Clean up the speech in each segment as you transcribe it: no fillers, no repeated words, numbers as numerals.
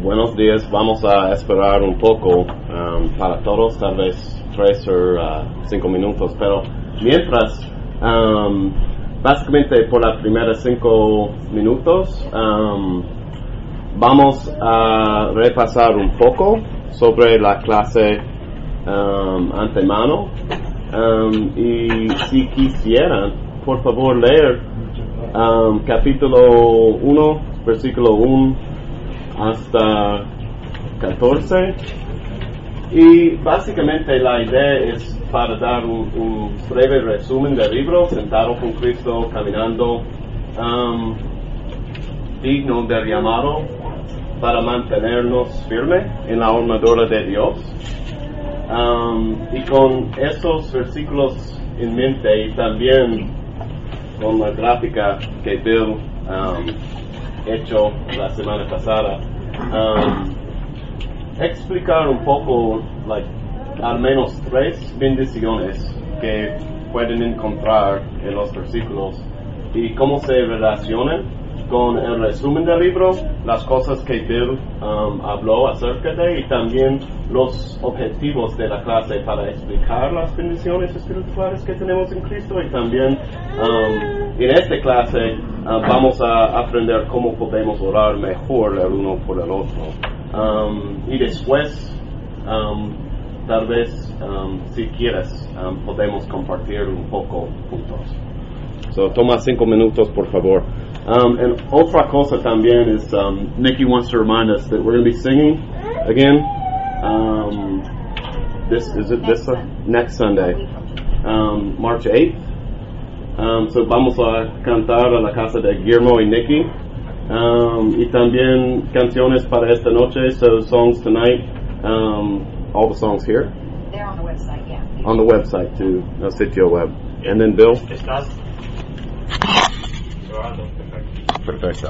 Buenos días. Vamos a esperar un poco para todos, tal vez 3 o 5 minutos, pero mientras, básicamente por las primeras 5 minutos, vamos a repasar un poco sobre la clase antemano, y si quisieran, por favor, leer capítulo 1, versículo 1 hasta 14, y básicamente la idea es para dar un breve resumen del libro, Sentado con Cristo, caminando, digno del llamado, para mantenernos firmes en la armadura de Dios. Y con esos versículos en mente, y también con la gráfica que Bill hecho la semana pasada, explicar un poco, al menos 3 bendiciones que pueden encontrar en los versículos y cómo se relacionan con el resumen del libro, las cosas que Bill habló acerca de, y también los objetivos de la clase para explicar las bendiciones espirituales que tenemos en Cristo. Y también en esta clase vamos a aprender cómo podemos orar mejor el uno por el otro, y después tal vez si quieres podemos compartir un poco juntos. So, toma 5 minutos, por favor. And otra cosa también is, Nikki wants to remind us that we're going to be singing again. Next Sunday, March 8th. So vamos a cantar a la casa de Guillermo y Nikki. Y también canciones para esta noche. So songs tonight. All the songs here. They're on the website, yeah. On the website too. No sitio web. And then Bill. ¿Estás? Perfecto.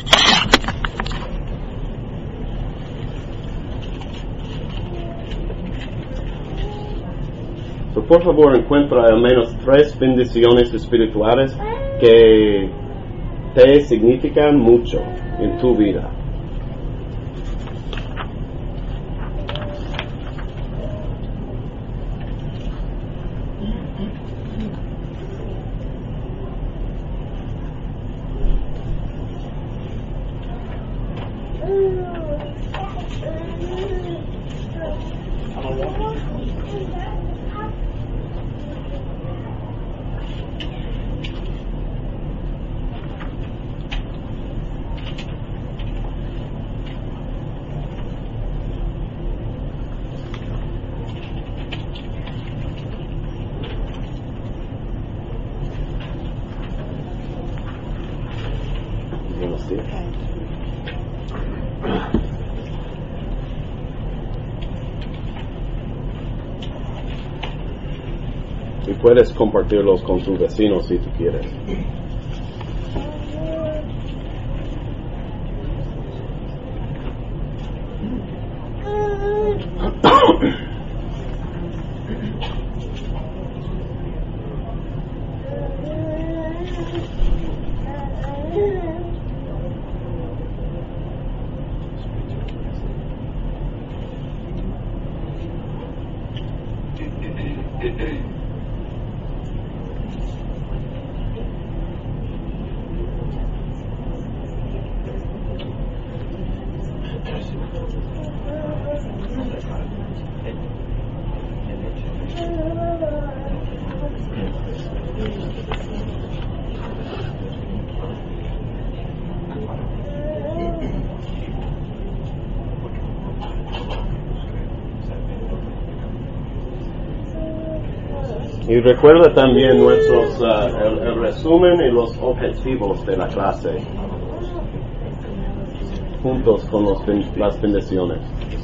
So, por favor, encuentra al menos 3 bendiciones espirituales que te significan mucho en tu vida. Y puedes compartirlos con tus vecinos si tú quieres. Y recuerda también nuestros el resumen y los objetivos de la clase, juntos con las bendiciones.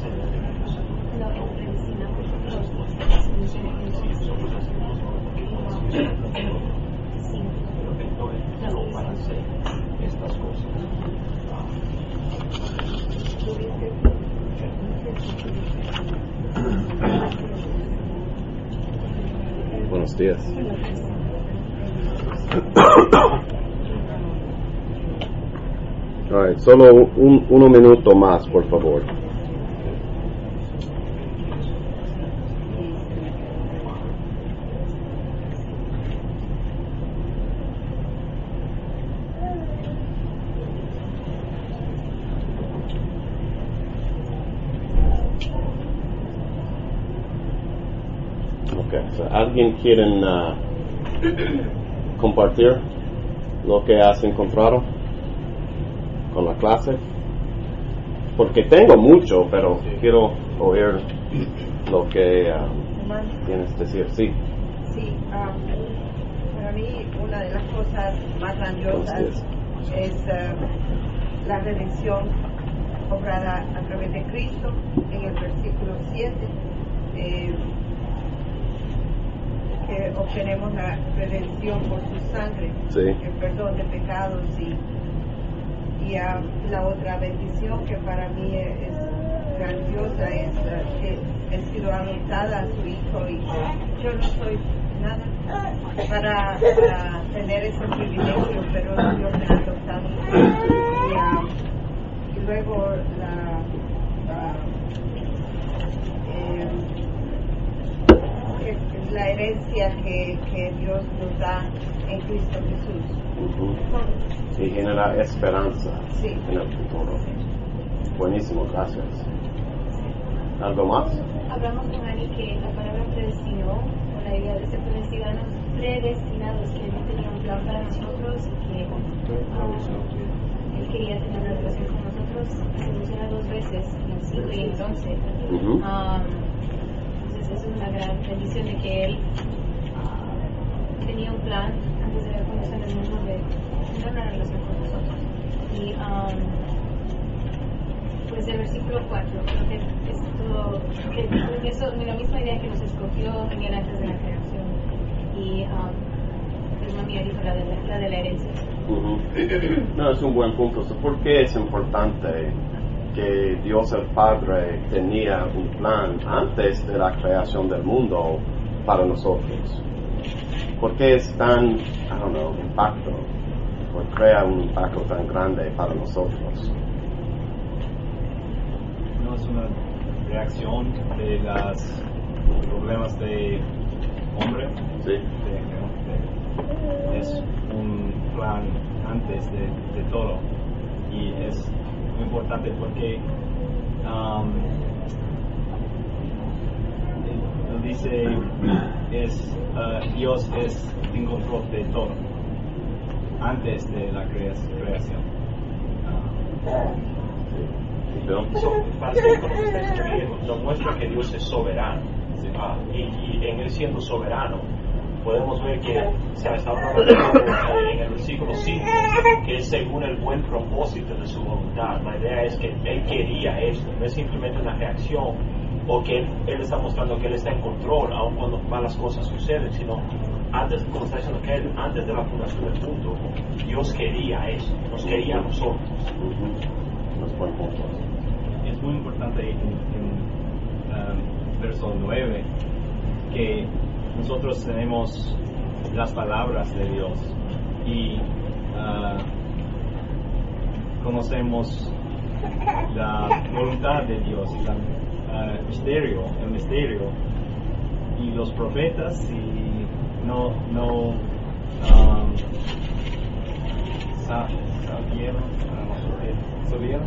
Buenos días. All right, solo uno minuto más, por favor. Okay, so, ¿alguien quiere compartir lo que has encontrado con la clase? Porque tengo mucho, pero quiero oír lo que tienes que decir. Sí. Sí, para mí una de las cosas más grandiosas es la redención obrada a través de Cristo en el versículo 7. Que obtenemos la redención por su sangre, Sí. el perdón de pecados y la otra bendición que para mí es grandiosa es que he sido adoptada a su hijo y yo no soy nada para tener ese privilegio, pero Dios me ha adoptado y luego la herencia que Dios nos da en Cristo Jesús. Uh-huh. Y genera esperanza Sí. en el futuro. Buenísimo, gracias. ¿Algo más? Hablamos con Ani que la palabra predestinó, o la idea de ser predestinados, que no tenía un plan para nosotros y que Él quería tener una relación con nosotros. Se menciona 2 veces, en el 5 y en el 11. Uh-huh. Entonces es una gran bendición de que Él tenía un plan antes de ponerse en el mundo de tener una relación con nosotros. Y pues el versículo 4, creo que es todo, que eso, la misma idea que nos escogió en él antes de la creación. Y hermana mía dijo la de la herencia. Uh-huh. No, es un buen punto. ¿Por qué es importante que Dios el Padre tenía un plan antes de la creación del mundo para nosotros? ¿Por qué es tan, impacto? ¿Por qué crea un impacto tan grande para nosotros? No es una reacción de los problemas de hombre. Sí. Es un plan antes de todo y es muy importante porque dice Dios es en control de todo antes de la creación. Para ser como usted escribe, nos muestra que Dios es soberano. Y en él siendo soberano, podemos ver que se está hablando en el versículo 5, que es según el buen propósito de su voluntad. La idea es que él quería esto, no es simplemente una reacción o que él está mostrando que él está en control aun cuando malas cosas suceden, sino antes, como está diciendo que él, antes de la fundación del mundo, Dios quería eso, nos quería a nosotros. Es muy importante en verso 9 que nosotros tenemos las palabras de Dios y conocemos la voluntad de Dios, el misterio y los profetas y no sabieron,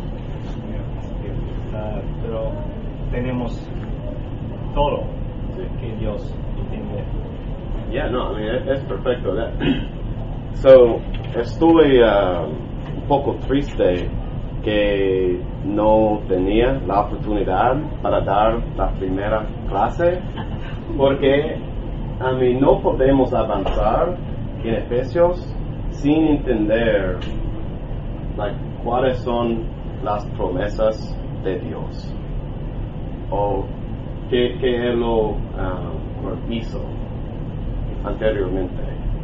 pero tenemos todo que Dios entiende. Es perfecto. So, estuve un poco triste que no tenía la oportunidad para dar la primera clase, porque no podemos avanzar en Efesios sin entender cuáles son las promesas de Dios o que Él lo hizo anteriormente.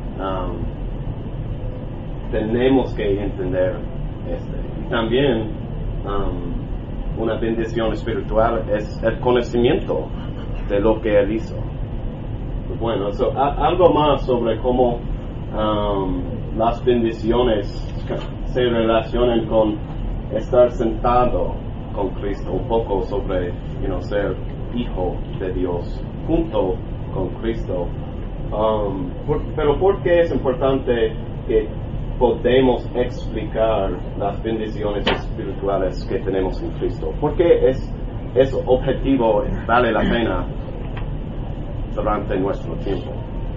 Tenemos que entender y también una bendición espiritual es el conocimiento de lo que Él hizo. Bueno, algo más sobre cómo las bendiciones se relacionan con estar sentado con Cristo, un poco sobre ser hijo de Dios junto con Cristo. Pero ¿por qué es importante que podemos explicar las bendiciones espirituales que tenemos en Cristo? ¿Por qué es objetivo, vale la pena durante nuestro tiempo?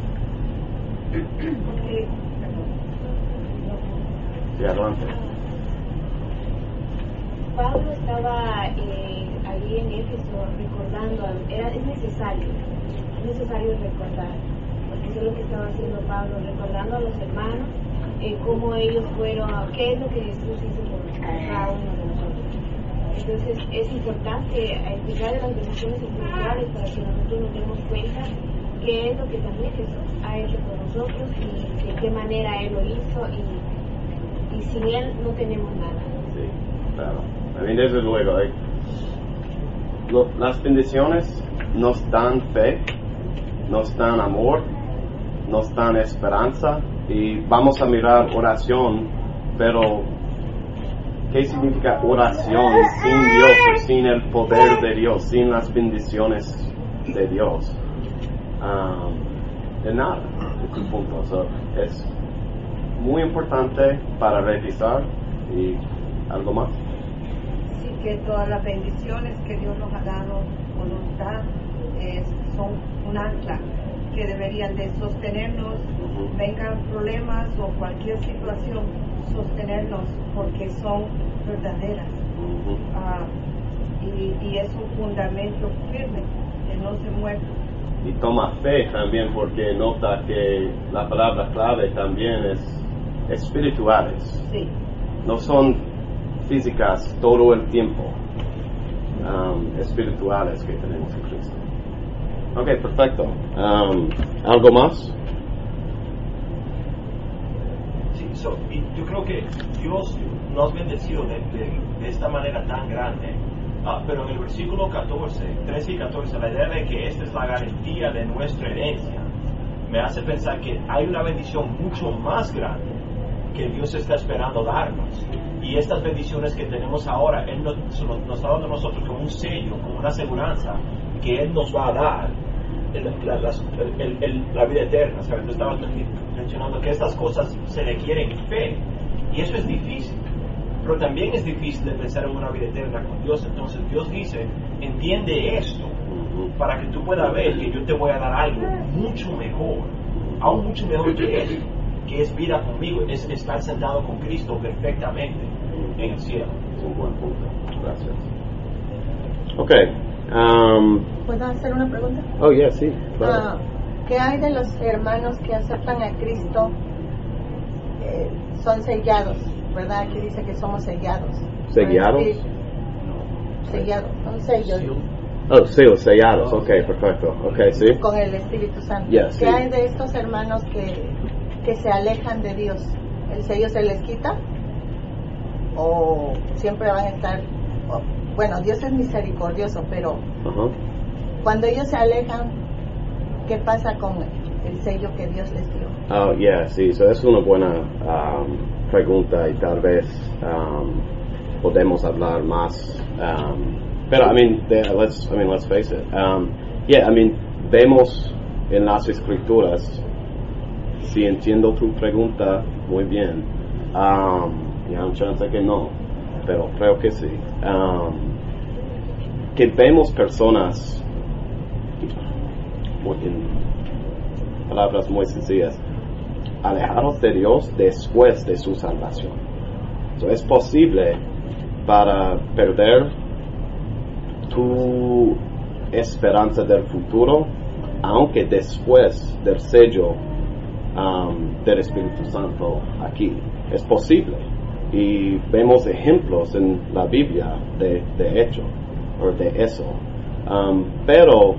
Sí, adelante. Pablo estaba allí en Éfeso recordando, es necesario recordar, porque eso es lo que estaba haciendo Pablo, recordando a los hermanos cómo ellos fueron, qué es lo que Jesús hizo por cada uno de nosotros. Entonces es importante explicar las bendiciones espirituales para que nosotros nos demos cuenta qué es lo que también Jesús ha hecho por nosotros y de qué manera Él lo hizo, y sin Él no tenemos nada. Sí, claro. Desde luego, las bendiciones nos dan fe, nos dan amor, nos dan esperanza, y vamos a mirar oración, pero ¿qué significa oración sin Dios, sin el poder de Dios, sin las bendiciones de Dios? De nada, es un punto. So, es muy importante para revisar. ¿Y algo más? Sí, que todas las bendiciones que Dios nos ha dado o nos da son un ancla que deberían de sostenernos, vengan problemas o cualquier situación, sostenernos porque son verdaderas. Y es un fundamento firme que no se mueve. Y toma fe también, porque nota que la palabra clave también es espirituales. Sí. No son físicas todo el tiempo, espirituales que tenemos en Cristo. Ok, perfecto. ¿Algo más? Sí, yo creo que Dios nos ha bendecido de esta manera tan grande. Pero en el versículo 13 y 14, la idea de que esta es la garantía de nuestra herencia, me hace pensar que hay una bendición mucho más grande que Dios está esperando darnos. Y estas bendiciones que tenemos ahora, Él nos está dando a nosotros como un sello, como una aseguranza, que Él nos va a dar la vida eterna. ¿Sabes? Tú estabas mencionando que estas cosas se requieren fe, y eso es difícil. Pero también es difícil de pensar en una vida eterna con Dios. Entonces Dios dice, entiende esto, para que tú puedas ver que yo te voy a dar algo mucho mejor, aún mucho mejor que esto, que es vida conmigo, es estar sentado con Cristo perfectamente en el cielo. Es un buen punto. Gracias. Ok. ¿Puedo hacer una pregunta? Oh, yeah, sí. Claro. ¿Qué hay de los hermanos que aceptan a Cristo? Son sellados, ¿verdad? Aquí dice que somos sellados. ¿Sellados? Sellados, son sellos. Oh, sí, sellados. Ok, perfecto. Okay, sí. Con el Espíritu Santo. Yes, ¿Qué sí. hay de estos hermanos que se alejan de Dios? ¿El sello se les quita? ¿O siempre van a estar? Bueno, Dios es misericordioso, pero cuando ellos se alejan, ¿qué pasa con el sello que Dios les dio? Oh, yeah, sí, eso es una buena pregunta, y tal vez podemos hablar más. Pero, let's face it. Vemos en las Escrituras, si entiendo tu pregunta muy bien, y hay un chance que no, pero creo que sí, que vemos personas, en palabras muy sencillas, alejados de Dios después de su salvación. So, es posible para perder tu esperanza del futuro, aunque después del sello del Espíritu Santo aquí. Es posible, y vemos ejemplos en la Biblia de hecho, o de eso. Pero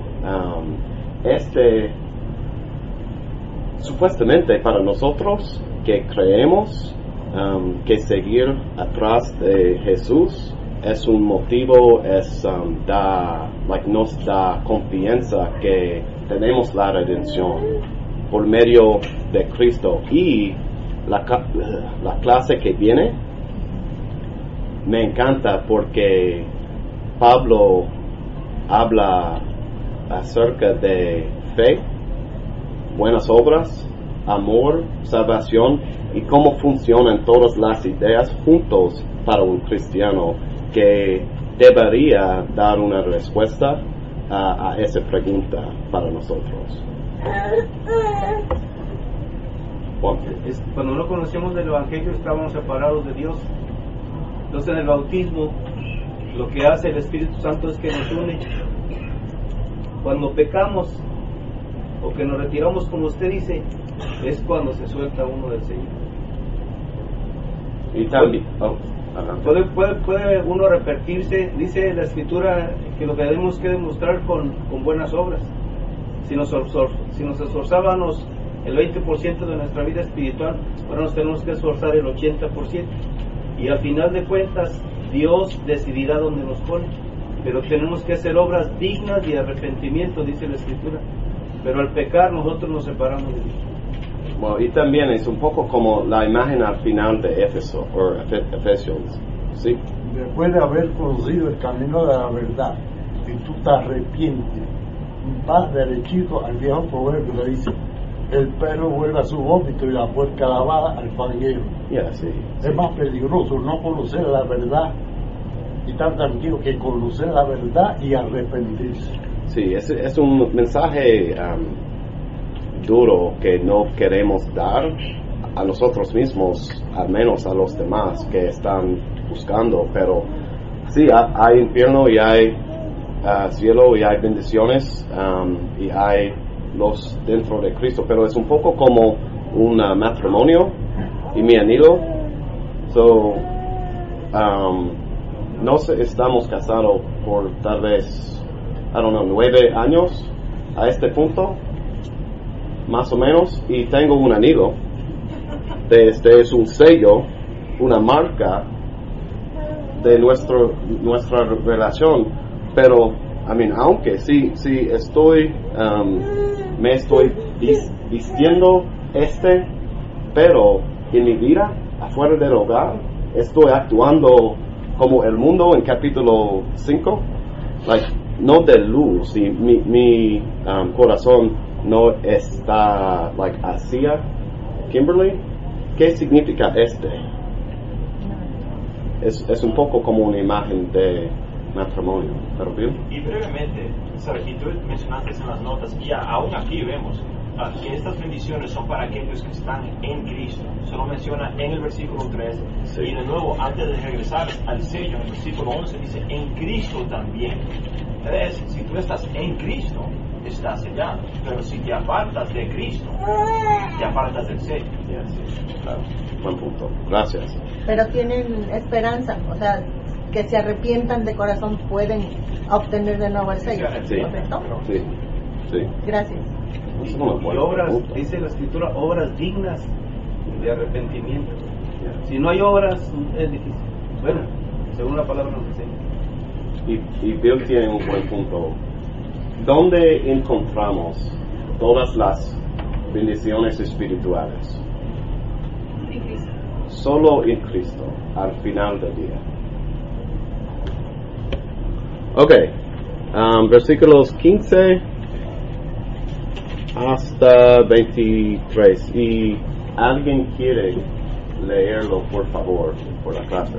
supuestamente para nosotros que creemos que seguir atrás de Jesús es un motivo, nos da confianza que tenemos la redención por medio de Cristo. Y la clase que viene me encanta porque Pablo habla acerca de fe, buenas obras, amor, salvación y cómo funcionan todas las ideas juntos para un cristiano que debería dar una respuesta a esa pregunta para nosotros. Juan. Cuando no conocíamos del Evangelio estábamos separados de Dios. Entonces en el bautismo lo que hace el Espíritu Santo es que nos une. Cuando pecamos o que nos retiramos, como usted dice, es cuando se suelta uno del Señor. Y también puede uno arrepentirse. Dice la Escritura que lo que tenemos que demostrar con buenas obras. Si nos esforzábamos el 20% de nuestra vida espiritual, ahora nos tenemos que esforzar el 80%. Y al final de cuentas, Dios decidirá dónde nos pone. Pero tenemos que hacer obras dignas y arrepentimiento, dice la Escritura. Pero al pecar, nosotros nos separamos de Dios. Bueno, y también es un poco como la imagen al final de Éfeso, o Efesios, ¿sí? Después de haber conocido el camino de la verdad, y tú te arrepientes, vas derechito al viejo proverbio que dice: el perro vuelve a su vómito y la puerca lavada al fanguero. Sí. Es más peligroso no conocer la verdad y estar tranquilo que conocer la verdad y arrepentirse. Sí, es un mensaje duro que no queremos dar a nosotros mismos, al menos a los demás que están buscando, pero sí, hay infierno y hay cielo y hay bendiciones y hay los dentro de Cristo, pero es un poco como un matrimonio y mi anillo. No sé, estamos casados por tal vez 9 años a este punto, más o menos, y tengo un anillo. Este es un sello, una marca de nuestra relación, pero aunque sí estoy me estoy vistiendo pero en mi vida afuera del hogar estoy actuando como el mundo en capítulo 5, no de luz, y mi corazón no está hacia Kimberly. ¿Qué significa es un poco como una imagen de matrimonio, pero Bill. Y brevemente, ¿sabes? Y tú mencionaste en las notas, y aún aquí vemos que estas bendiciones son para aquellos que están en Cristo. Se lo menciona en el versículo 3, sí. Y de nuevo, antes de regresar al sello, en el versículo 11 dice, en Cristo también. Entonces, si tú estás en Cristo, estás sellado, pero si te apartas de Cristo, te apartas del sello. Sí, claro. Buen punto. Gracias. Pero tienen esperanza, o sea, que se arrepientan de corazón pueden obtener de nuevo el sello, sí. ¿correcto? Sí. Gracias. Y obras, dice la Escritura, obras dignas de arrepentimiento. Si no hay obras, es difícil. Bueno, según la palabra nos enseña. Y Bill tiene un buen punto. ¿Dónde encontramos todas las bendiciones espirituales? En Cristo. Solo en Cristo, al final del día. Versículos 15 hasta 23. Y alguien quiere leerlo, por favor, por la clase.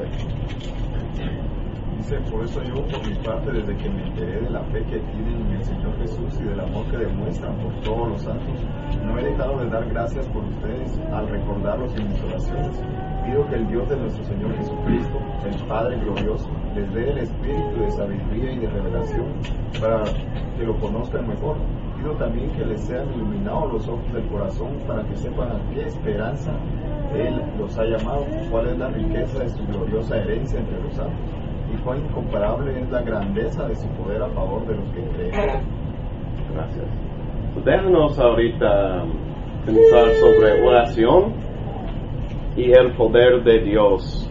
Dice: por eso yo, por mi parte, desde que me enteré de la fe que tienen en el Señor Jesús y del amor que demuestran por todos los santos, no he dejado de dar gracias por ustedes al recordarlos en mis oraciones. Pido que el Dios de nuestro Señor Jesucristo, el Padre glorioso, les dé el espíritu de sabiduría y de revelación para que lo conozcan mejor. Pido también que les sean iluminados los ojos del corazón para que sepan a qué esperanza Él los ha llamado, cuál es la riqueza de su gloriosa herencia entre los santos, y cuán incomparable es la grandeza de su poder a favor de los que creen. Gracias. Déjanos ahorita pensar sobre oración y el poder de Dios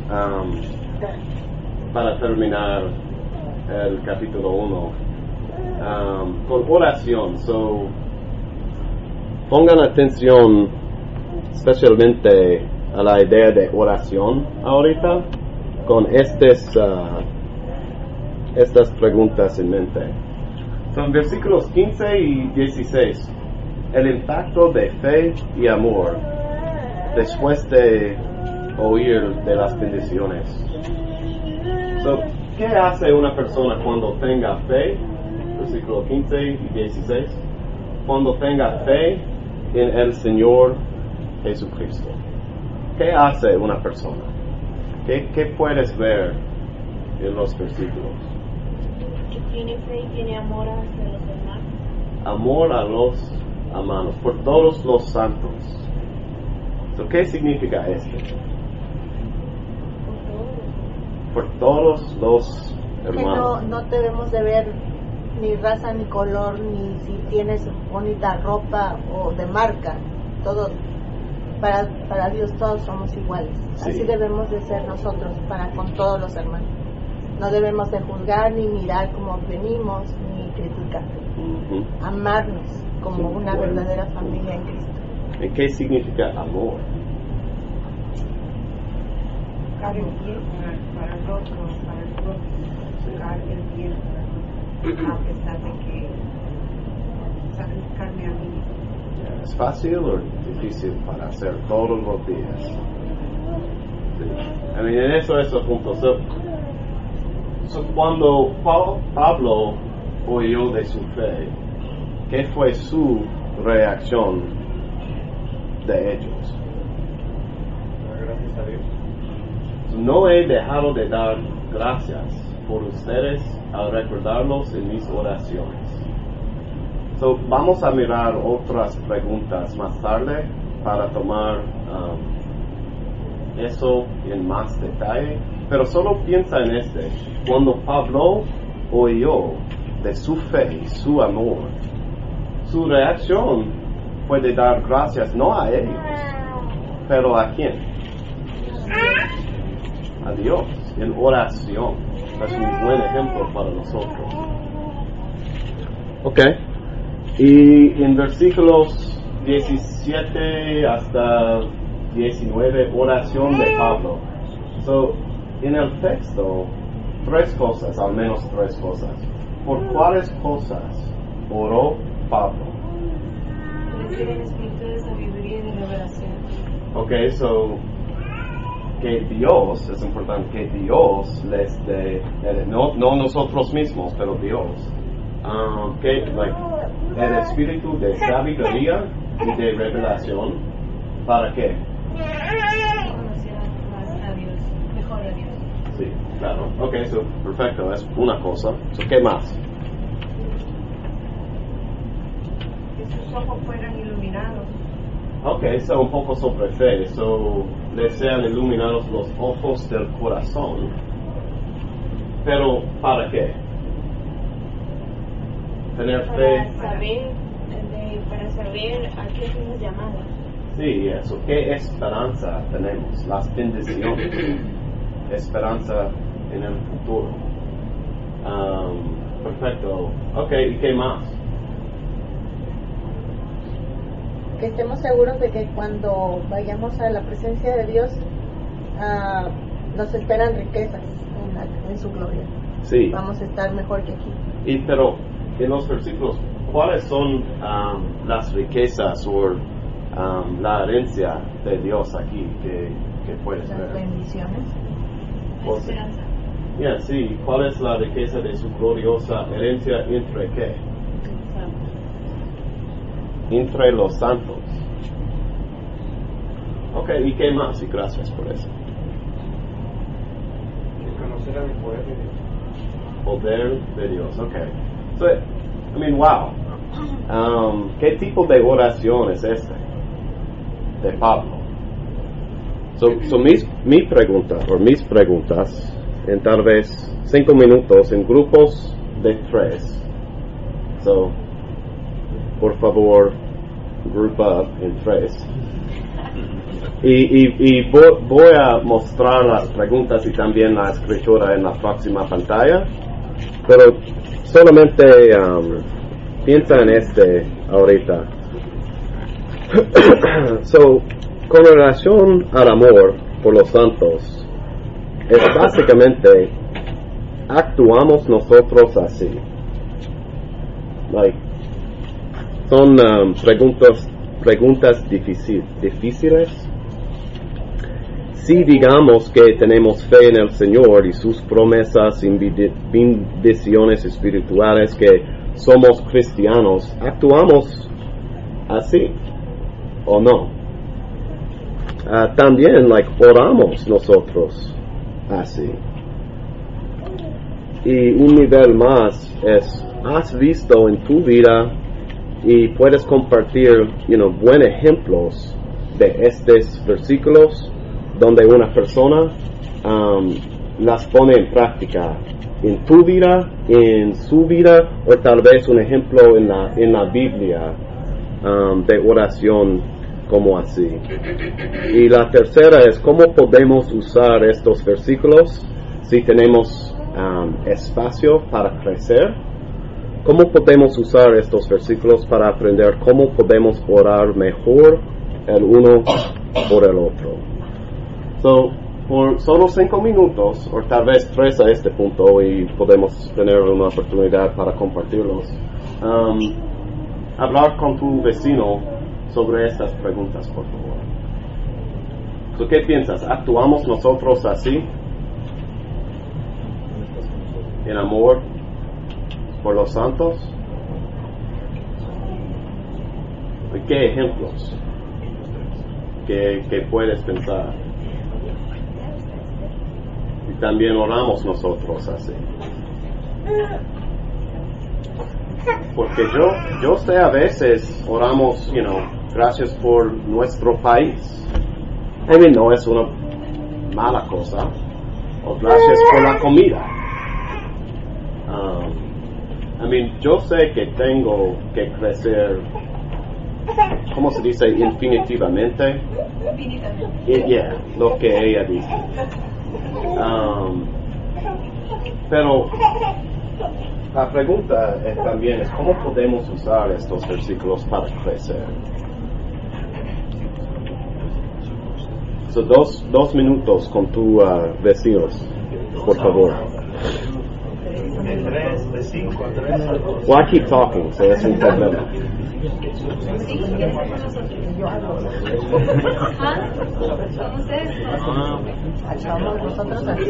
para terminar el capítulo 1 con oración. Pongan atención especialmente a la idea de oración ahorita. con estas preguntas en mente. Son versículos 15 y 16. El impacto de fe y amor después de oír de las bendiciones. ¿Qué hace una persona cuando tenga fe? Versículo 15 y 16. Cuando tenga fe en el Señor Jesucristo. ¿Qué hace una persona? ¿Qué puedes ver en los versículos? Que tiene fe y tiene amor hacia los hermanos. Amor a los hermanos, por todos los santos. ¿Qué significa esto? Por todos los hermanos. Que no debemos de ver ni raza ni color, ni si tienes bonita ropa o de marca. Todos, para Dios todos somos iguales. Sí. Así debemos de ser nosotros para con todos los hermanos. No debemos de juzgar ni mirar como venimos ni criticar. Amarnos como una verdadera familia en Cristo. ¿Y qué significa amor? Buscar el bien para el otro, para el prójimo. Buscar el bien a pesar de que sacrificarme a mí. ¿Es fácil o difícil para hacer todos los días? Sí. En eso es el punto. Cuando Pablo oyó de su fe, ¿qué fue su reacción de ellos? Gracias a Dios. No he dejado de dar gracias por ustedes al recordarlos en mis oraciones. Vamos a mirar otras preguntas más tarde para tomar eso en más detalle, pero solo piensa en este. Cuando Pablo oyó de su fe y su amor, su reacción fue de dar gracias no a ellos, pero ¿a quién? A Dios, en oración. Es un buen ejemplo para nosotros. Ok. Y en versículos 17 hasta 19, oración de Pablo. En el texto, al menos tres cosas. ¿Por cuáles cosas oró Pablo? Recibir el espíritu de sabiduría y de revelación. Ok, que Dios, es importante que Dios les dé, no nosotros mismos, pero Dios, el espíritu de sabiduría y de revelación, ¿para qué? Conocer más a Dios, mejor a Dios. Sí, claro. Ok, perfecto, es una cosa. ¿Qué más? Que sus ojos fueran iluminados. Ok, un poco sobre fe. Les sean iluminados los ojos del corazón. Pero, ¿para qué? Tener fe. Para saber a qué fuimos llamados. Sí, eso. ¿Qué esperanza tenemos? Las bendiciones. Esperanza en el futuro. Perfecto. Ok, ¿y qué más? Que estemos seguros de que cuando vayamos a la presencia de Dios nos esperan riquezas en su gloria. Sí. Vamos a estar mejor que aquí. Pero en los versículos, ¿cuáles son las riquezas o la herencia de Dios aquí que puedes ver? Las bendiciones. La esperanza. Sí. ¿Cuál es la riqueza de su gloriosa herencia entre qué? Entre los santos. Ok, ¿y qué más? Y gracias por eso. Conocer el poder de Dios. Poder de Dios, ok. Wow. ¿Qué tipo de oración es este? De Pablo. Mi pregunta, o mis preguntas, en tal vez 5 minutos, en grupos de 3. Por favor, group up en 3. Y voy a mostrar las preguntas y también la escritura en la próxima pantalla. Pero solamente piensa en ahorita. Con relación al amor por los santos, es básicamente, actuamos nosotros así. Son preguntas difíciles. Si digamos que tenemos fe en el Señor y sus promesas y bendiciones espirituales, que somos cristianos, ¿actuamos así o no? También, oramos nosotros así. Y un nivel más es, ¿has visto en tu vida y puedes compartir, buenos ejemplos de estos versículos donde una persona las pone en práctica en tu vida, en su vida, o tal vez un ejemplo en la Biblia de oración como así? Y la tercera es, ¿cómo podemos usar estos versículos si tenemos espacio para crecer? ¿Cómo podemos usar estos versículos para aprender cómo podemos orar mejor el uno por el otro? Por solo 5 minutos, o tal vez 3 a este punto, y podemos tener una oportunidad para compartirlos, hablar con tu vecino sobre estas preguntas, por favor. ¿Qué piensas? ¿Actuamos nosotros así? ¿En amor por los santos? ¿Qué ejemplos que puedes pensar? Y también oramos nosotros así. Porque yo sé, a veces oramos, gracias por nuestro país. No es una mala cosa. O gracias por la comida. Yo sé que tengo que crecer, ¿cómo se dice? Infinitivamente. Lo que ella dice. Pero la pregunta también es, ¿cómo podemos usar estos versículos para crecer? Dos minutos con tus vecinos, por favor. De 3, de 5 a 3. Why keep talking? So es un problema. Actuamos nosotros así.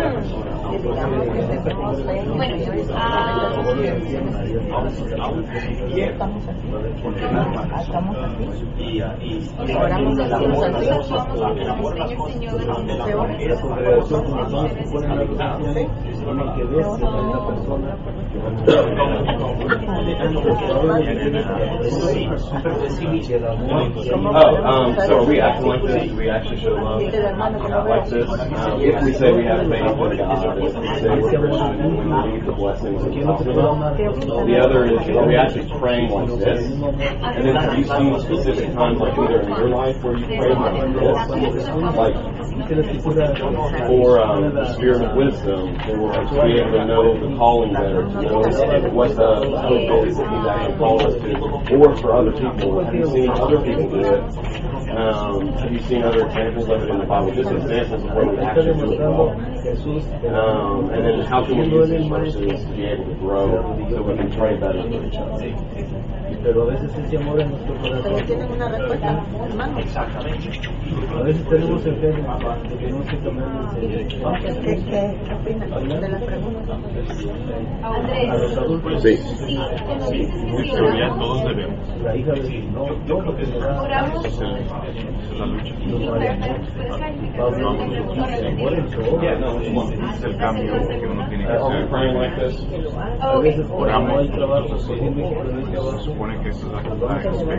Actuamos así. Oramos decimos así. So are we acting like this? Do we actually show love like this? If we say we have faith in God, if we say we're Christian and we believe the blessings of God, the other is, are we actually praying like this? And then have you seen specific times, either in your life where you prayed like this, for the spirit of wisdom, or to be able to know the calling better, to know what the hope is that He's actually called us to, or for other people? Have you seen other people do it? Have you seen other examples of it in the Bible? Just examples of where we actually do it well. And then how can we use these verses to be able to grow so we can pray better for each other? Pero a veces ese amor en nuestro corazón. ¿Tienen una respuesta, hermano? Exactamente. A veces tenemos el fe de que no se tomen ¿Qué opinan de la pregunta? Andrés, a los adultos. Sí. Sí, Todos debemos. La hija de Yo creo que oramos. Esa es la lucha. Es el cambio que uno tiene que Are we hacer. praying like this? a veces Oramos, no hay trabajo, se supone que esa es la expectativa,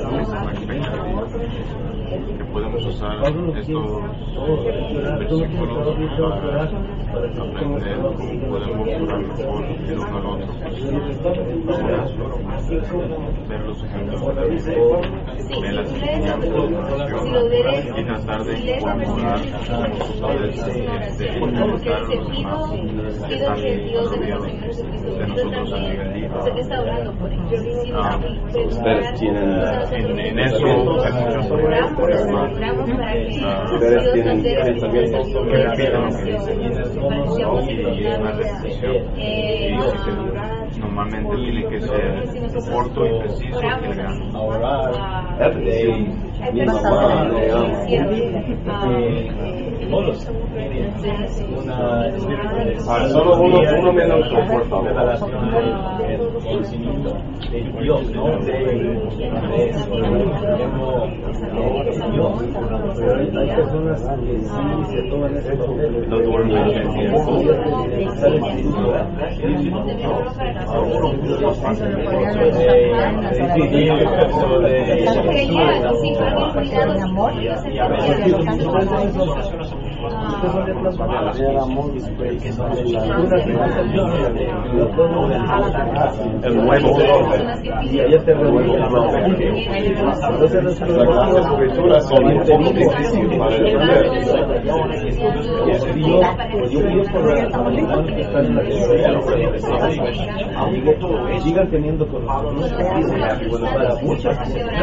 que podemos usar estos versículos para aprender cómo podemos orar mejor el uno al otro, ver los ejemplos de la Biblia, de las escrituras, si lo debes, y tratar de si esa persona porque dice, pido que Dios de nuestro Señor Jesucristo, pido también, usted que está orando por ellos. Ustedes tienen en eso oramos para que ustedes tienen pensamientos sobre para que seamos normalmente tiene que ser corto y preciso y al grano. Solo uno minuto, por favor. Conocimiento de Dios, ¿no? Hay personas que sí se toman ese papel. No duermen en tiempo. El nuevo Y ella te revuelve la mano. las escrituras son un poco difíciles para entender. Sigan teniendo conocimiento para muchas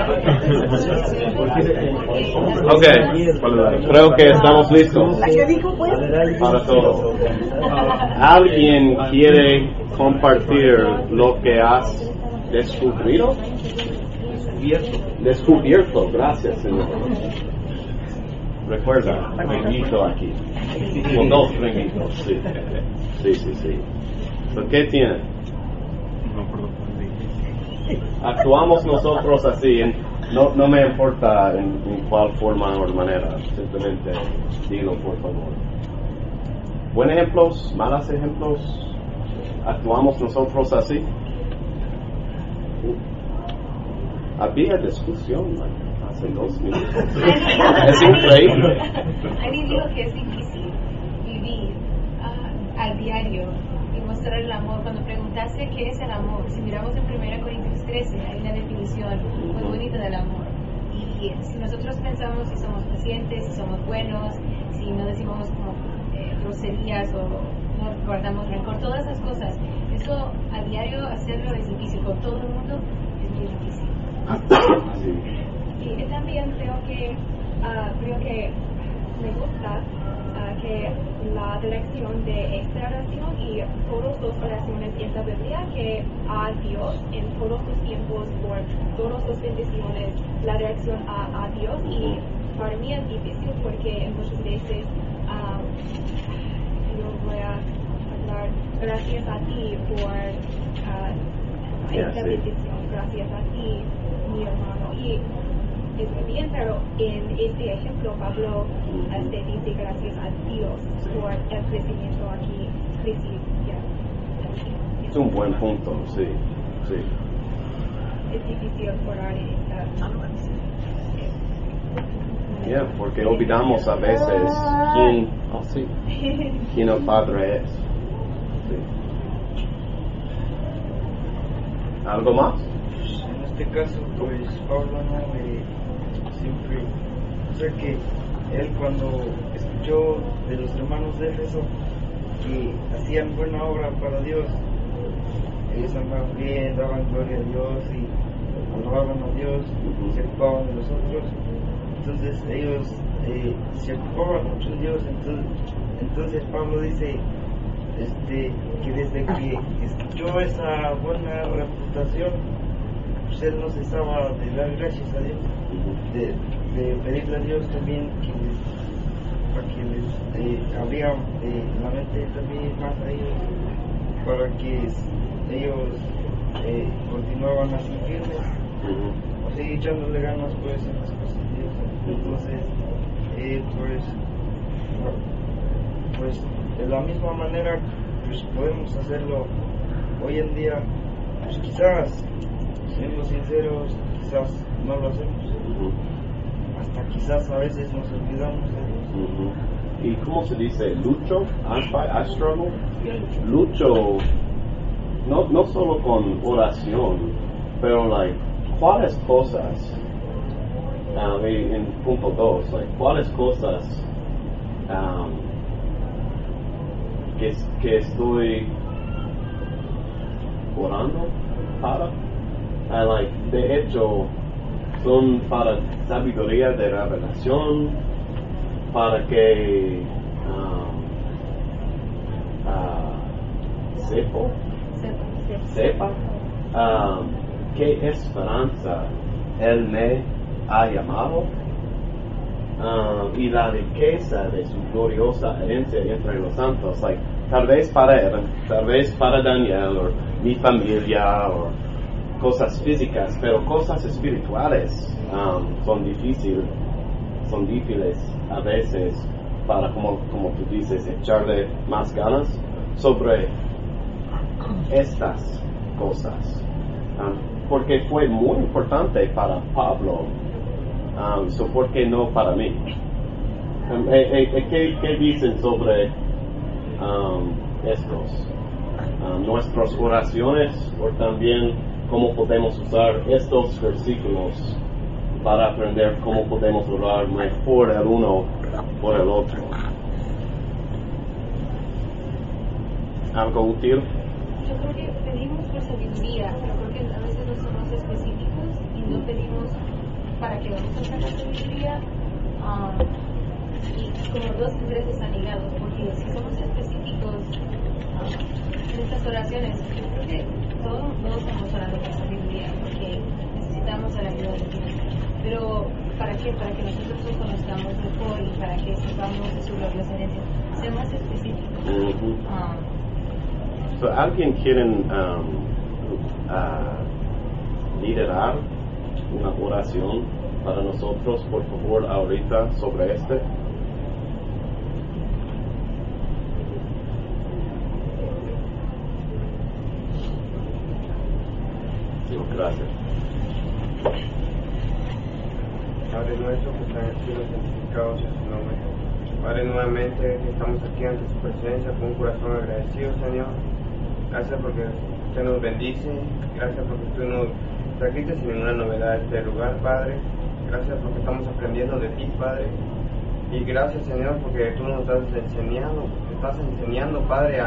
Ok, creo que estamos listos para todo. ¿Alguien quiere compartir lo que has descubierto? Descubierto, gracias, Señor. Recuerda, ringuito aquí. Con dos ringuitos, sí. Sí. ¿Qué tiene? Actuamos nosotros así, no me importa en cuál forma o manera, simplemente dilo por favor. Buenos ejemplos, malos ejemplos, actuamos nosotros así. Había discusión hace 2 minutos. Es increíble. Alguien dijo que es difícil vivir al diario y mostrar el amor. Cuando preguntaste qué es el amor, si miramos en 1 Corintios 13, hay una definición muy bonita del amor. Y si nosotros pensamos si somos pacientes, si somos buenos, si no decimos como groserías o no guardamos rencor, todas esas cosas, eso a diario hacerlo es difícil. Con todo el mundo es muy difícil. Y también creo que me gusta que la dirección de esta oración y todas las oraciones en la Biblia, que a Dios en todos los tiempos por todas las bendiciones, la dirección a Dios. Y para mí es difícil porque muchas veces yo voy a hablar gracias a ti por esta bendición, gracias a ti, mi hermano. Y es muy bien, pero en este ejemplo Pablo dice gracias a Dios por el crecimiento aquí. Es un buen punto, sí. Es difícil orar en esta. Porque olvidamos a veces quién el Padre es. Sí. ¿Algo más? En este caso, pues Pablo siempre, o sea que él cuando escuchó de los hermanos de Éfeso que hacían buena obra para Dios, ellos andaban bien, daban gloria a Dios y alababan a Dios, se ocupaban de los otros. Entonces ellos se ocupaban mucho de Dios. Entonces Pablo dice que desde que escuchó esa buena reputación, pues él no cesaba de dar gracias a Dios, de pedirle a Dios también para que les abría la mente también más a ellos, para que ellos continuaban así firmes, así echándole ganas pues en las cosas de Dios. Entonces pues de la misma manera pues podemos hacerlo hoy en día. Pues quizás, siendo sinceros, quizás no lo hacemos, hasta quizás a veces nos olvidamos de Dios. ¿Y cómo se dice? ¿Lucho? I struggle? Lucho no solo con oración, pero ¿cuáles cosas en punto 2, ¿cuáles cosas que estoy orando para? De hecho, son para sabiduría de revelación, para que sepa qué esperanza Él me ha llamado, y la riqueza de su gloriosa herencia entre los santos. Tal vez para él, tal vez para Daniel o mi familia o cosas físicas, pero cosas espirituales son difíciles a veces para, como tú dices, echarle más ganas sobre estas cosas, porque fue muy importante para Pablo, ¿por qué no para mí? ¿Qué dicen sobre estos? Nuestras oraciones, o también cómo podemos usar estos versículos para aprender cómo podemos orar mejor el uno por el otro. ¿Algo útil? Yo creo que pedimos por sabiduría, pero creo que a veces no somos específicos y no pedimos para que vamos a sacar sabiduría, y como 2 y 3 están ligados, porque si somos específicos en estas oraciones, yo creo que todos estamos orando por sabiduría, porque necesitamos la ayuda de Dios. Pero ¿para qué? Para que nosotros nos conozcamos mejor y para que sepamos de su gloriosa herencia. Ser más específicos. ¿Alguien quiere liderar una oración para nosotros, por favor, ahorita sobre este? Gracias. Padre nuestro que está en el cielo, santificado sea su nombre. Padre, nuevamente estamos aquí ante su presencia con un corazón agradecido, Señor. Gracias porque usted nos bendice, gracias porque tú nos trajiste sin ninguna novedad a este lugar, Padre. Gracias porque estamos aprendiendo de ti, Padre. Y gracias, Señor, porque tú nos estás enseñando, Padre,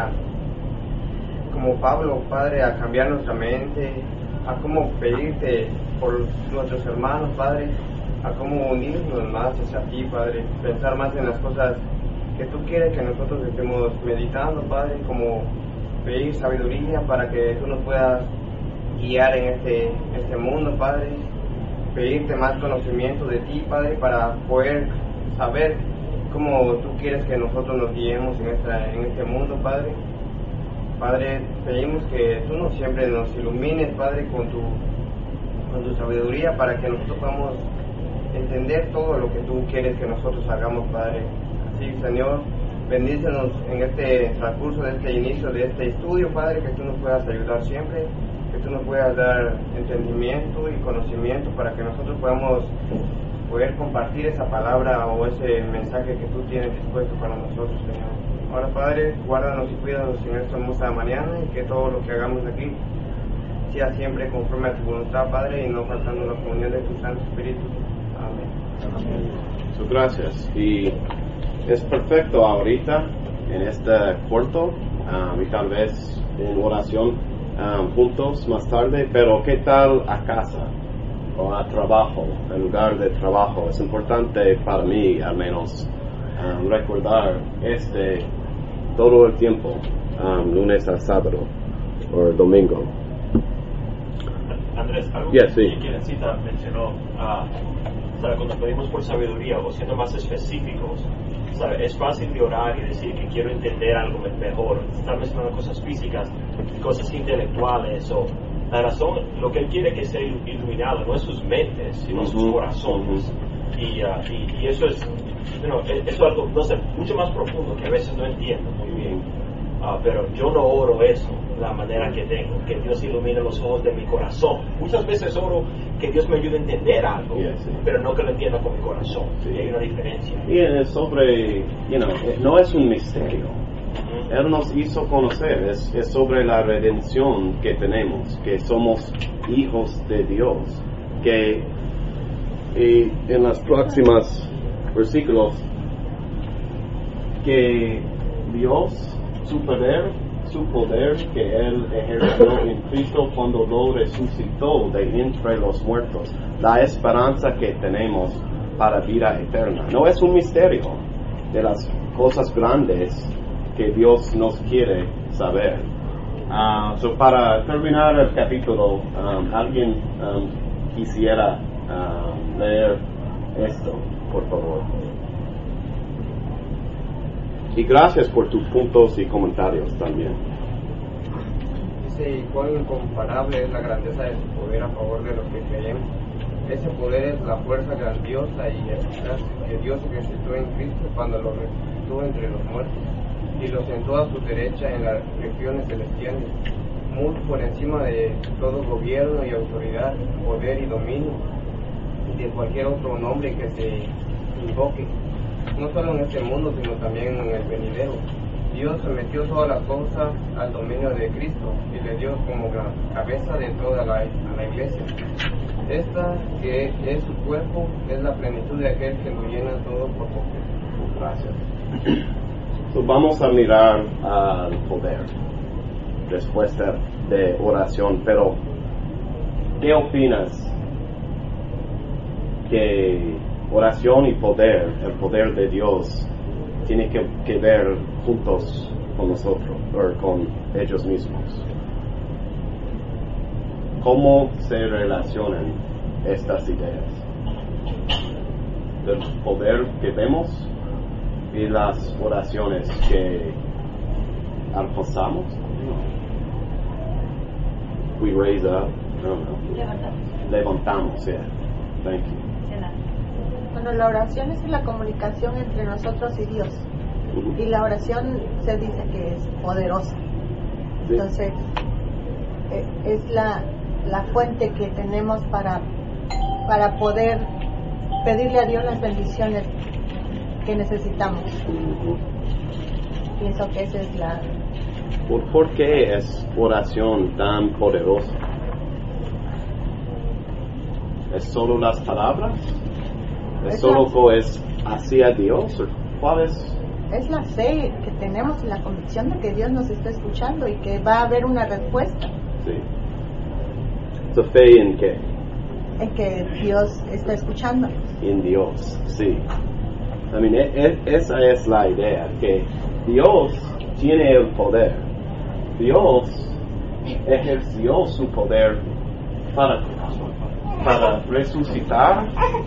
como Pablo, Padre, a cambiar nuestra mente, a cómo pedirte por nuestros hermanos, Padre, a cómo unirnos más hacia ti, Padre, pensar más en las cosas que tú quieres que nosotros estemos meditando, Padre, como pedir sabiduría para que tú nos puedas guiar en este mundo, Padre, pedirte más conocimiento de ti, Padre, para poder saber cómo tú quieres que nosotros nos guiemos en este mundo, Padre. Padre, pedimos que tú siempre nos ilumines, Padre, con tu sabiduría para que nosotros podamos entender todo lo que tú quieres que nosotros hagamos, Padre. Así, Señor, bendícenos en este transcurso de este inicio de este estudio, Padre, que tú nos puedas ayudar siempre, que tú nos puedas dar entendimiento y conocimiento para que nosotros podamos poder compartir esa palabra o ese mensaje que tú tienes dispuesto para nosotros, Señor. Ahora, Padre, guárdanos y cuídanos en esta hermosa mañana y que todo lo que hagamos aquí sea siempre conforme a tu voluntad, Padre, y no faltando la comunión de tu Santo Espíritu. Amén. Amén. Muchas gracias. Y es perfecto ahorita, en este cuarto, y tal vez en oración juntos más tarde, pero ¿qué tal a casa o a trabajo, en lugar de trabajo? Es importante para mí, al menos, recordar todo el tiempo, lunes a sábado o domingo. Andrés, algo sí. que Necesita mencionó, cuando pedimos por sabiduría o siendo más específicos, es fácil de orar y decir que quiero entender algo mejor, estar mencionando cosas físicas, cosas intelectuales, o la razón, lo que él quiere que sea iluminado no es sus mentes, sino sus corazones. Y eso es algo, no sé, mucho más profundo que a veces no entiendo muy bien, pero yo no oro eso de la manera que tengo, que Dios ilumine los ojos de mi corazón. Muchas veces oro que Dios me ayude a entender algo, pero no que lo entienda con mi corazón. Y hay una diferencia. Y es sobre, no es un misterio. Él nos hizo conocer, es sobre la redención que tenemos, que somos hijos de Dios, que Y en las próximas versículos, que Dios, su poder que Él ejerció en Cristo cuando lo resucitó de entre los muertos, la esperanza que tenemos para vida eterna. No es un misterio de las cosas grandes que Dios nos quiere saber. Para terminar el capítulo, ¿alguien quisiera leer esto, por favor? Y gracias por tus puntos y comentarios también. Dice, cuán incomparable es la grandeza de su poder a favor de los que creemos. Ese poder es la fuerza grandiosa y eficaz que Dios ejercitó en Cristo cuando lo resucitó entre los muertos y lo sentó a su derecha en las regiones celestiales, muy por encima de todo gobierno y autoridad, poder y dominio, y de cualquier otro nombre que se invoque, no solo en este mundo, sino también en el venidero. Dios sometió todas las cosas al dominio de Cristo y le dio como cabeza de toda a la iglesia. Esta, que es su cuerpo, es la plenitud de aquel que lo llena todo por completo. Gracias. Vamos a mirar al poder después de oración, pero ¿qué opinas que oración y poder, el poder de Dios, tiene que ver juntos con nosotros o con ellos mismos? ¿Cómo se relacionan estas ideas del poder que vemos y las oraciones que alcanzamos? We raise up, levantamos, yeah. Thank you. Bueno, la oración es la comunicación entre nosotros y Dios. Y la oración se dice que es poderosa. Sí. Entonces, es la fuente que tenemos para poder pedirle a Dios las bendiciones que necesitamos. Pienso que esa es la... ¿Por qué es oración tan poderosa? ¿Es solo las palabras? ¿Es solo es hacia Dios? ¿Cuál es? Es la fe que tenemos y la convicción de que Dios nos está escuchando y que va a haber una respuesta. Sí. ¿Tu fe en qué? En que Dios está escuchando. En Dios, sí. I mean, esa es la idea, que Dios tiene el poder. Dios ejerció su poder para resucitar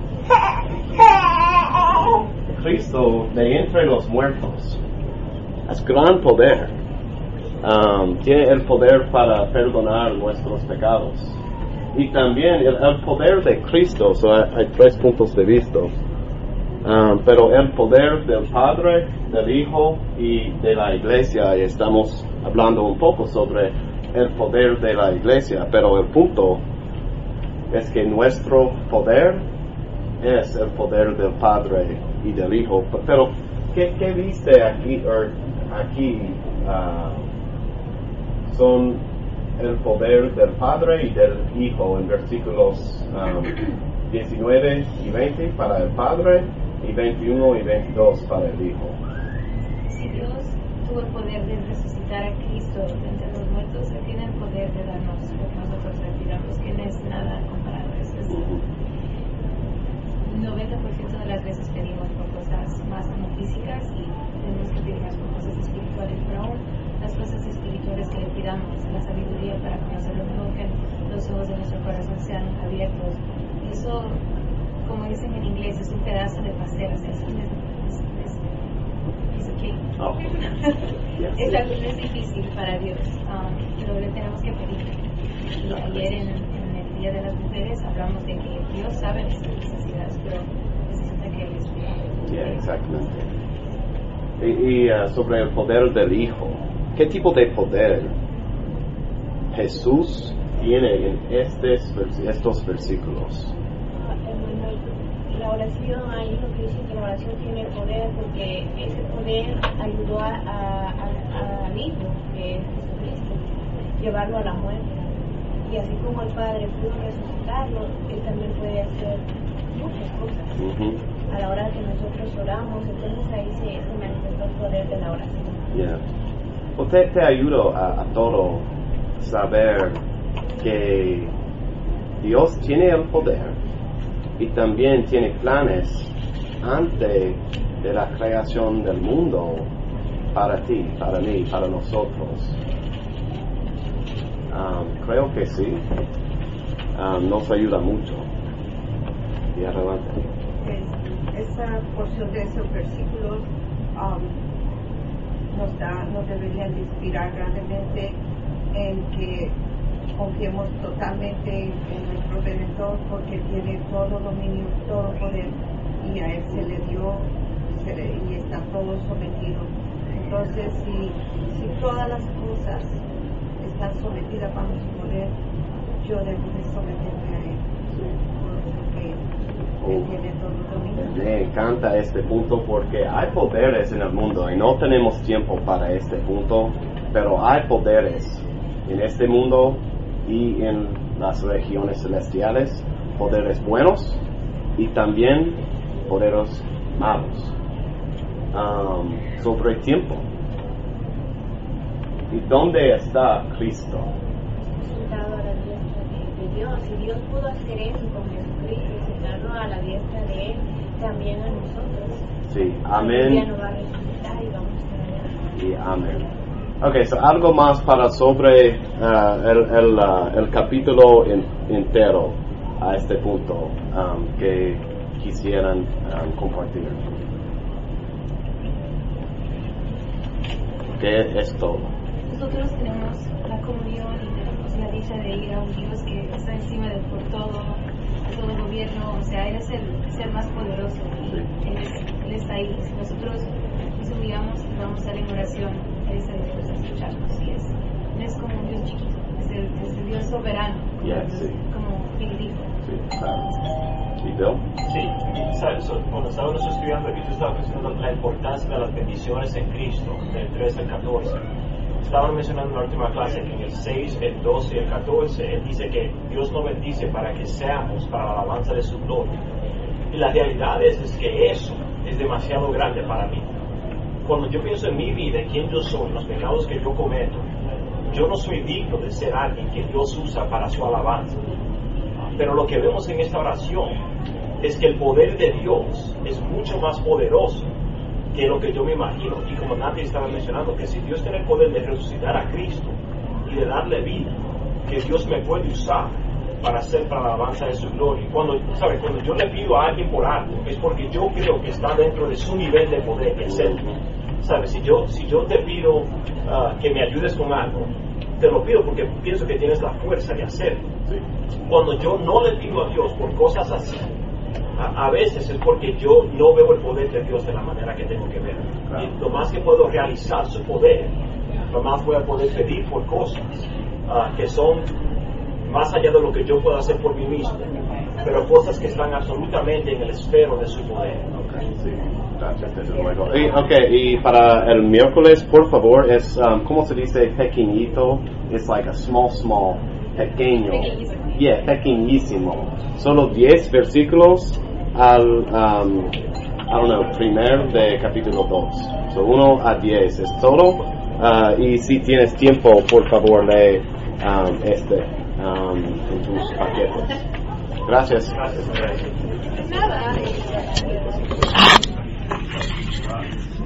Cristo de entre los muertos. Es gran poder. Tiene el poder para perdonar nuestros pecados. Y también el poder de Cristo. Hay 3 puntos de vista. Pero el poder del Padre, del Hijo y de la Iglesia. Y estamos hablando un poco sobre el poder de la Iglesia. Pero el punto es que nuestro poder es el poder del Padre y del Hijo. Pero, ¿qué viste aquí? Son el poder del Padre y del Hijo en versículos 19 y 20 para el Padre y 21 y 22 para el Hijo. Si Dios tuvo el poder de resucitar a Cristo de entre los muertos, Él tiene el poder de darnos lo que nosotros retiramos, que no es nada comparado. Eso es 90% de las veces pedimos por cosas más como físicas y tenemos que pedir más por cosas espirituales, pero aún las cosas espirituales que le pidamos, la sabiduría para conocerlo mejor, que los ojos de nuestro corazón sean abiertos. Y eso, como dicen en inglés, es un pedazo de pastel, o sea, es okay. Oh. Yes. Es algo que es difícil para Dios, pero le tenemos que pedir. Y ayer en el Día de las Mujeres hablamos de que Dios sabe nuestras necesidades, pero necesita que Él les pida. Exactamente. Y sobre el poder del Hijo, ¿qué tipo de poder Jesús tiene en estos versículos? La oración, ahí lo que dice que la oración tiene poder porque ese poder ayudó al Hijo, que es Jesucristo, llevarlo a la muerte. Y así como el Padre pudo resucitarlo, Él también puede hacer muchas cosas. A la hora que nosotros oramos, entonces ahí se manifestó el poder de la oración. Yeah. Pues te ayudo a todo saber que Dios tiene el poder y también tiene planes antes de la creación del mundo para ti, para mí, para nosotros. Creo que sí. Nos ayuda mucho. Y adelante. Esa porción de esos versículos nos deberían inspirar grandemente en que confiemos totalmente en nuestro Redentor, porque tiene todo dominio, todo poder, y a Él se le dio y está todo sometido. Entonces, si todas las cosas están sometidas bajo su poder, yo debo de someterme a Él, porque Él tiene todo dominio. Me encanta este punto porque hay poderes en el mundo y no tenemos tiempo para este punto, pero hay poderes en este mundo y en las regiones celestiales, poderes buenos y también poderes malos. Sobre el tiempo. ¿Y dónde está Cristo? Sentado a la diestra de Dios. Y Dios pudo hacer eso con Jesucristo, sentarlo a la diestra de Él, también a nosotros. Sí, amén. Ya no va a resucitar y vamos a estar allá. Y amén. Ok, so algo más para sobre el capítulo entero a este punto que quisieran compartir. ¿Qué es todo? Nosotros tenemos la comunión y tenemos la dicha de ir a un Dios que está encima de todo el gobierno, o sea, Él es el ser más poderoso y Él está ahí. Si nosotros nos humillamos y vamos a estar en oración, Él está dispuesto a escucharnos. Y no es como un Dios chiquito, es el Dios soberano, como Filipo. Sí, claro. ¿Y Bill? Sí, cuando estábamos estudiando aquí, tú estabas mencionando la importancia de las bendiciones en Cristo, del 3 al 14. Estaban mencionando en la última clase que en el 6, el 12 y el 14, él dice que Dios nos bendice para que seamos para la alabanza de su gloria. Y la realidad es que eso es demasiado grande para mí. Cuando yo pienso en mi vida, en quién yo soy, los pecados que yo cometo, yo no soy digno de ser alguien que Dios usa para su alabanza. Pero lo que vemos en esta oración es que el poder de Dios es mucho más poderoso que lo que yo me imagino. Y como Nati estaba mencionando, que si Dios tiene el poder de resucitar a Cristo y de darle vida, que Dios me puede usar para hacer para la alabanza de su gloria. Cuando yo le pido a alguien por algo, es porque yo creo que está dentro de su nivel de poder, etc. ¿Sabes? Si yo te pido que me ayudes con algo, te lo pido porque pienso que tienes la fuerza de hacerlo. Cuando yo no le pido a Dios por cosas así, a veces es porque yo no veo el poder de Dios de la manera que tengo que ver. Y lo más que puedo realizar su poder, lo más voy a poder pedir por cosas que son más allá de lo que yo puedo hacer por mí mismo, pero cosas que están absolutamente en el esfero de su poder. Gracias, desde luego. Y para el miércoles, por favor, es, ¿cómo se dice pequeñito? Es like a small, pequeño. Pequeñísimo. Solo 10 versículos al, primer de capítulo 2. So 1 a 10 es todo. Y si tienes tiempo, por favor, lee en tus paquetes. Gracias. Nada.